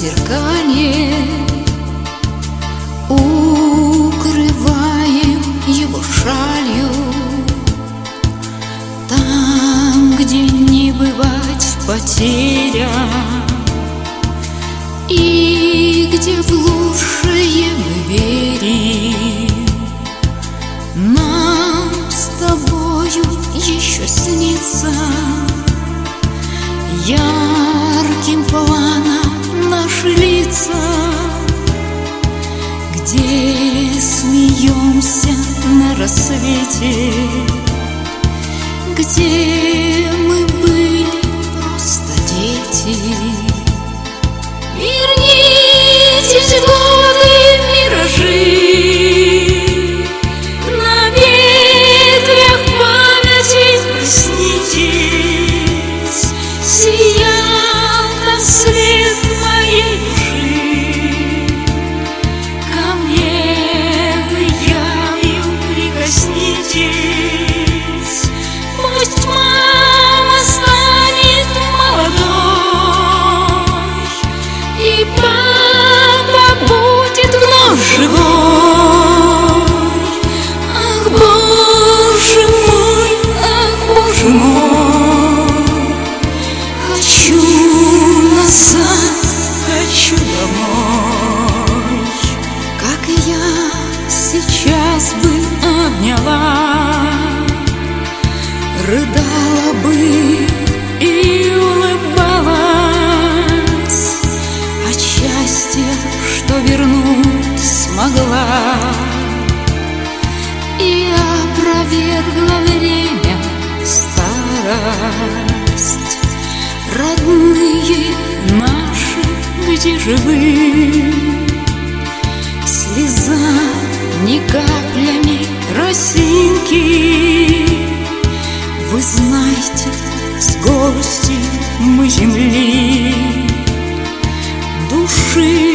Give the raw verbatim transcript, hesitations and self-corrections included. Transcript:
сверканье, укрываем его шалью. Там, где не бывать потерям, и где в лучшее мы верим, нам с тобою еще снится ярким планом наши лица, где смеемся на рассвете, где мы были просто дети. Вернитесь, годы, миражи, на ветвях памяти проснитесь. Сиял там свет моей души, ко мне вы явью прикоснитесь. Пусть мама станет молодой, и папа будет вновь живой. Ах, Боже мой, ах, Боже мой, хочу назад, хочу домой. Как я сейчас бы обняла, рыдала бы и улыбалась от счастья, что вернуть смогла, и опровергла время старость. Родные наши, где же вы? Слеза не каплями росинки. Вы знаете, с горстью мы земли души